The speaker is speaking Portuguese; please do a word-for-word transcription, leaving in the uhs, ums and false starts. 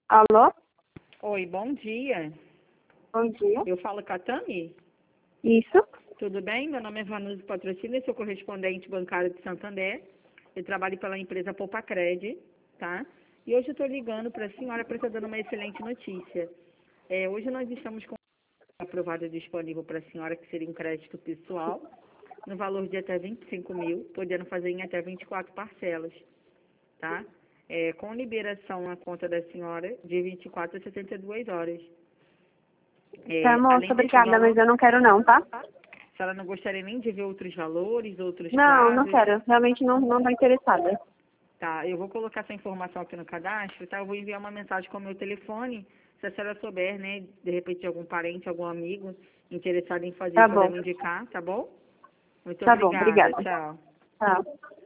Alô? Oi, bom dia. Bom dia. Eu falo com a Tami? Isso? Tudo bem? Meu nome é Vanusa Patrocínio, sou correspondente bancário de Santander. Eu trabalho pela empresa Poupacred, tá? E hoje eu estou ligando para a senhora para estar dando uma excelente notícia. É, hoje nós estamos com aprovado disponível para a senhora, que seria um crédito pessoal, no valor de até vinte e cinco mil, podendo fazer em até vinte e quatro parcelas, tá? É, com liberação na conta da senhora de vinte e quatro a setenta e duas horas. Tá, É, moça, além desse obrigada, mas valor, eu não quero não, tá? a senhora não gostaria nem de ver outros valores, outros Não, não prazos? quero. Realmente não, não tô interessada. Tá, eu vou colocar essa informação aqui no cadastro, tá? Eu vou enviar uma mensagem com o meu telefone, se a senhora souber, né, de repente algum parente, algum amigo interessado em fazer, Tá poder bom. me indicar, tá bom? Muito Tá bom, obrigada, obrigada. tchau. Tá.